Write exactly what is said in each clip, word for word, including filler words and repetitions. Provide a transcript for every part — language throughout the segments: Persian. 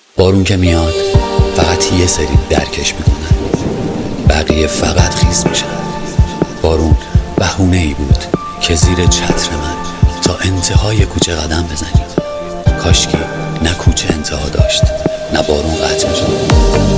بارون که میاد فقط یه سری درکش میکنن، بقیه فقط خیس میشن. بارون بهونه ای بود که زیر چتر من تا انتهای کوچه قدم بزنیم. کاشکی نه کوچه انتها داشت نه بارون قطع میشد.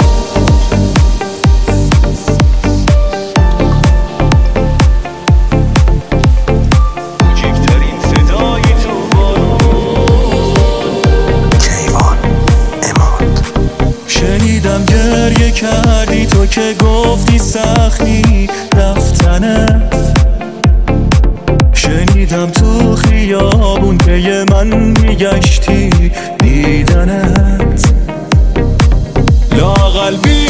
گریه کردی تو که گفتی سختی رفتنت، شنیدم تو خیابون که یه من میگشتی دیدنت. لااقل بی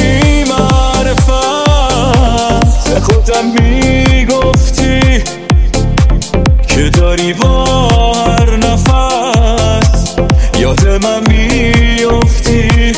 معرفت خودم میگفتی که داری با هر نفس یاد من میفتی.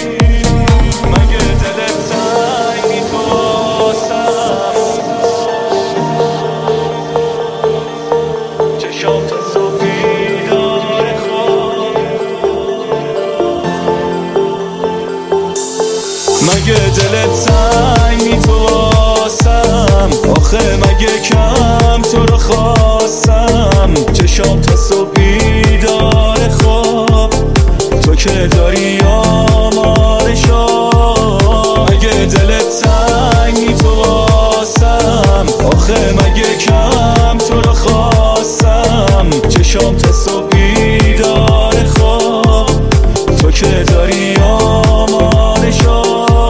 مگه دلت سنگ می تو واسم، آخه مگه کم تو رو خواستم. چشام تا صبح بیدار خواب تو که داری آمارشا. مگه دلت سنگ می تو واسم، آخه مگه کم تو رو خواستم. چشام تا صبح بیدار خواب تو که داری آمارشا.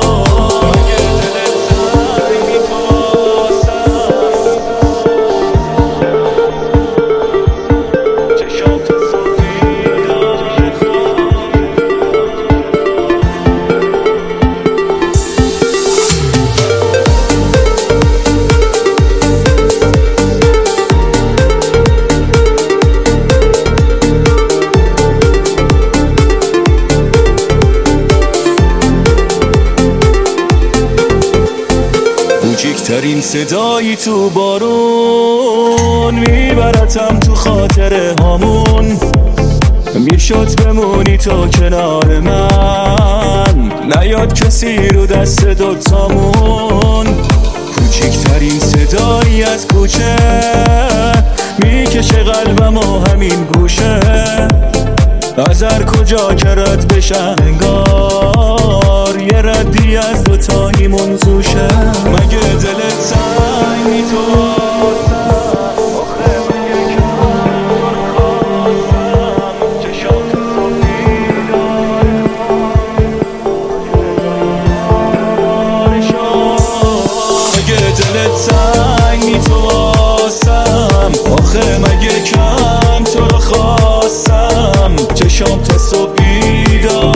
کوچیکترین صدایی تو بارون میبرتم تو خاطره هامون. میشد بمونی تو کنار من، نیاد کسی رو دست دوتامون. کوچیکترین صدایی از کوچه میکشه قلبم و همین گوشه. از هر کجا که رد بشن انگار یه ردی از دوتاییمون زوشه. مگه دلت سنگ می تو واسم، آخه مگه کم تو رو خواستم. چشام تو صبح بیدار مگه دلت سنگ می تو واسم، آخه مگه کم تو رو خواستم. چشام تا صبح بیدار